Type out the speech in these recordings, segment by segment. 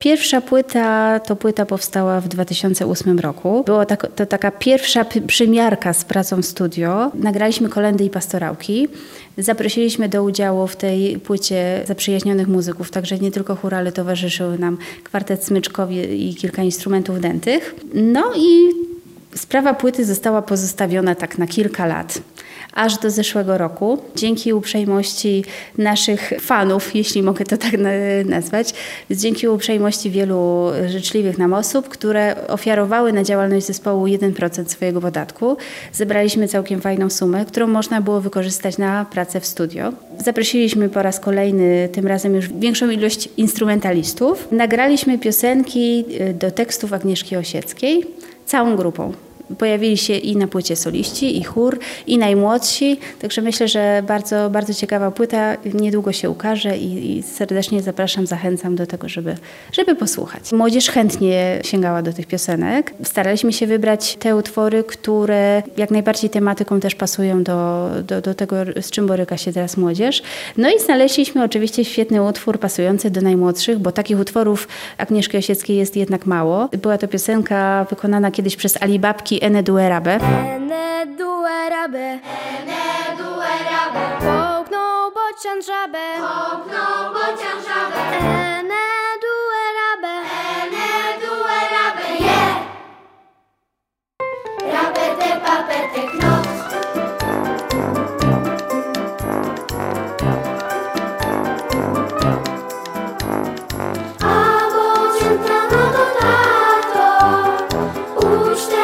Pierwsza płyta to płyta powstała w 2008 roku. Była to taka pierwsza przymiarka z pracą w studio. Nagraliśmy kolędy i pastorałki. Zaprosiliśmy do udziału w tej płycie zaprzyjaźnionych muzyków, także nie tylko chóry, ale towarzyszyły nam kwartet smyczkowy i kilka instrumentów dętych. No i sprawa płyty została pozostawiona tak na kilka lat. Aż do zeszłego roku. Dzięki uprzejmości naszych fanów, jeśli mogę to tak nazwać, dzięki uprzejmości wielu życzliwych nam osób, które ofiarowały na działalność zespołu 1% swojego podatku, zebraliśmy całkiem fajną sumę, którą można było wykorzystać na pracę w studio. Zaprosiliśmy po raz kolejny, tym razem już większą ilość instrumentalistów. Nagraliśmy piosenki do tekstów Agnieszki Osieckiej całą grupą. Pojawili się i na płycie soliści, i chór, i najmłodsi. Także myślę, że bardzo, bardzo ciekawa płyta. Niedługo się ukaże i serdecznie zapraszam, zachęcam do tego, żeby posłuchać. Młodzież chętnie sięgała do tych piosenek. Staraliśmy się wybrać te utwory, które jak najbardziej tematyką też pasują do tego, z czym boryka się teraz młodzież. No i znaleźliśmy oczywiście świetny utwór pasujący do najmłodszych, bo takich utworów Agnieszki Osieckiej jest jednak mało. Była to piosenka wykonana kiedyś przez Alibabki Ene due rabe. Ene due rabe, ene due rabe. Połknął bocian żabę, połknął bocian żabę. Ene due rabe, ene due rabe. Je! Rabete papete knot. A bocian tato, tato, ucztę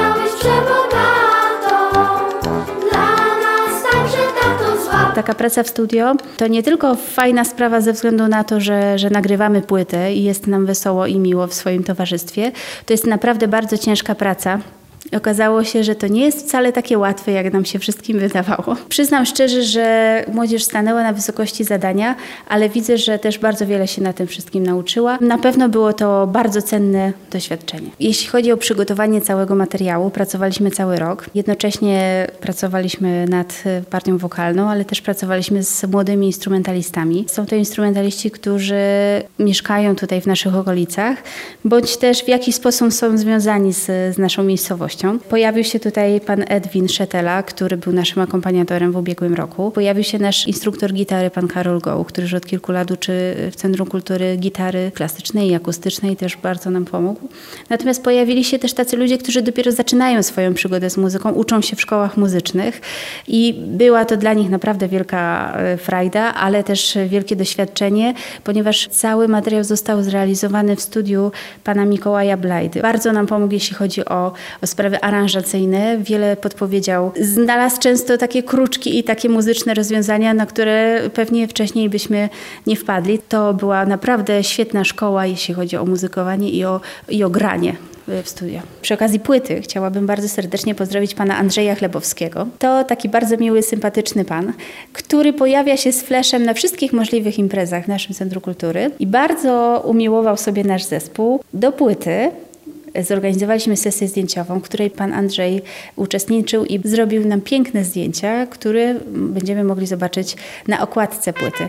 Taka praca w studio to nie tylko fajna sprawa ze względu na to, że nagrywamy płytę i jest nam wesoło i miło w swoim towarzystwie. To jest naprawdę bardzo ciężka praca. Okazało się, że to nie jest wcale takie łatwe, jak nam się wszystkim wydawało. Przyznam szczerze, że młodzież stanęła na wysokości zadania, ale widzę, że też bardzo wiele się na tym wszystkim nauczyła. Na pewno było to bardzo cenne doświadczenie. Jeśli chodzi o przygotowanie całego materiału, pracowaliśmy cały rok. Jednocześnie pracowaliśmy nad partią wokalną, ale też pracowaliśmy z młodymi instrumentalistami. Są to instrumentaliści, którzy mieszkają tutaj w naszych okolicach, bądź też w jakiś sposób są związani z naszą miejscowością. Pojawił się tutaj pan Edwin Szetela, który był naszym akompaniatorem w ubiegłym roku. Pojawił się nasz instruktor gitary, pan Karol Goł, który już od kilku lat uczy w Centrum Kultury gitary klasycznej i akustycznej, też bardzo nam pomógł. Natomiast pojawili się też tacy ludzie, którzy dopiero zaczynają swoją przygodę z muzyką, uczą się w szkołach muzycznych i była to dla nich naprawdę wielka frajda, ale też wielkie doświadczenie, ponieważ cały materiał został zrealizowany w studiu pana Mikołaja Blajdy. Bardzo nam pomógł, jeśli chodzi o sprawy aranżacyjne, wiele podpowiedział. Znalazł często takie kruczki i takie muzyczne rozwiązania, na które pewnie wcześniej byśmy nie wpadli. To była naprawdę świetna szkoła, jeśli chodzi o muzykowanie i o granie w studio. Przy okazji płyty chciałabym bardzo serdecznie pozdrowić pana Andrzeja Chlebowskiego. To taki bardzo miły, sympatyczny pan, który pojawia się z fleszem na wszystkich możliwych imprezach w naszym Centrum Kultury i bardzo umiłował sobie nasz zespół. Do płyty zorganizowaliśmy sesję zdjęciową, w której pan Andrzej uczestniczył i zrobił nam piękne zdjęcia, które będziemy mogli zobaczyć na okładce płyty.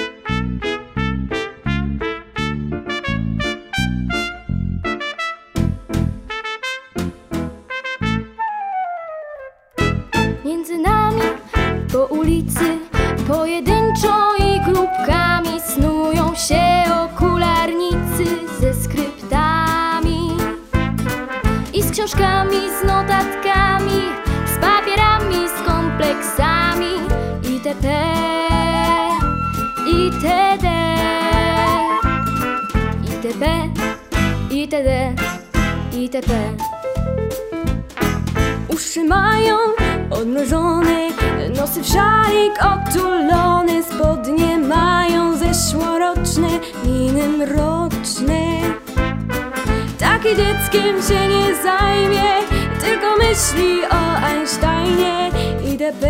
Między nami po ulicy pojedynczo i grupkami snują się okularnicy ze skryptami i z książkami, z notatkami, z papierami, z kompleksami itp. itd. itp. itd. itp. Uszy mają odmrożone, nosy w szalik otulone, spodnie mają zeszłoroczne, miny mroczne. Taki dzieckiem się nie zajmie, tylko myśli o Einsteinie itp.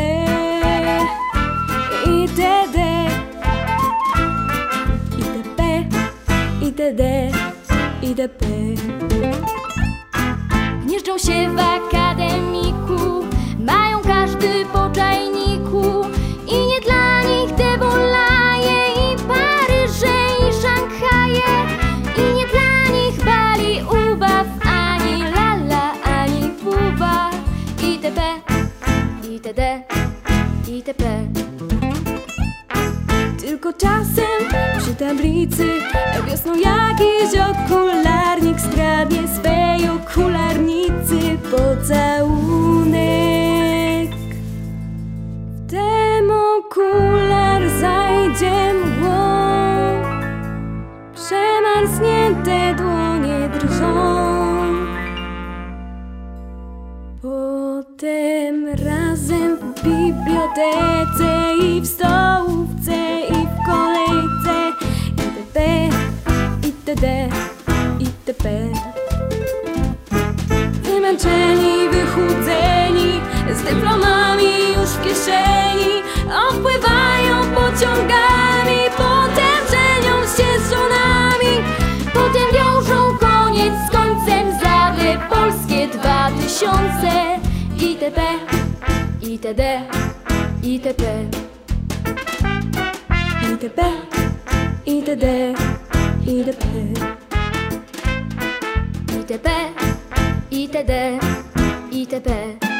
itd. itd. itd. itp. Gnieżdżą się w akademiku, mają każdy po czajniku i nie dla nich te Bulaje i Paryże i Szanghaje i nie ulicy. Wiosną jakiś okularnik skradnie swej okularnicy pocałunek. Wtem okular zajdzie mgłą, przemarznięte dłonie drżą. Potem razem w bibliotece i w stołówce i w kolejce itp. itd. itp. Wymęczeni, wychudzeni, z dyplomami już w kieszeni, odpływają pociągami, potem żenią się z żonami, potem wiążą koniec z końcem, zdrady polskie 2000 itp. itd. itp. itp. itd. itp. itp. itd. itp.